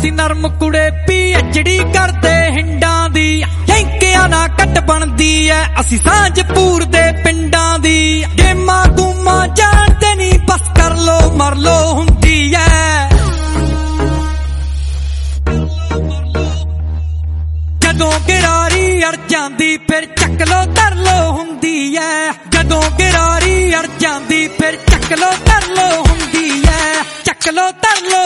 ਅਸੀਂ ਨਰਮ ਕੁੜੇ PhD ਕਰਦੇ ਹਿੰਡਾਂ ਦੀ ਟੈਂਕਿਆਂ ਨਾਲ ਕੱਟ ਬਣਦੀ ਐ ਅਸੀਂ ਸਾਂਝਪੁਰ ਦੇ ਪਿੰਡਾਂ ਦੀ ਗੇਮਾਂ ਗੂਮਾਂ ਜਾਣਦੇ ਨੀ ਬਸ ਕਰ ਲੋ ਮਰ ਲੋ ਹੁੰਦੀ ਐ ਜਦੋਂ ਗਿਰਾਰੀ ਅੜ ਜਾਂਦੀ ਫਿਰ ਚੱਕ ਲੋ ਧਰ ਲੋ ਹੁੰਦੀ ਐ ਜਦੋਂ ਗਿਰਾਰੀ ਅੜ ਜਾਂਦੀ ਫਿਰ ਚੱਕ ਲੋ ਧਰ ਲੋ ਹੁੰਦੀ ਐ ਚੱਕ ਲੋ ਧਰ ਲੋ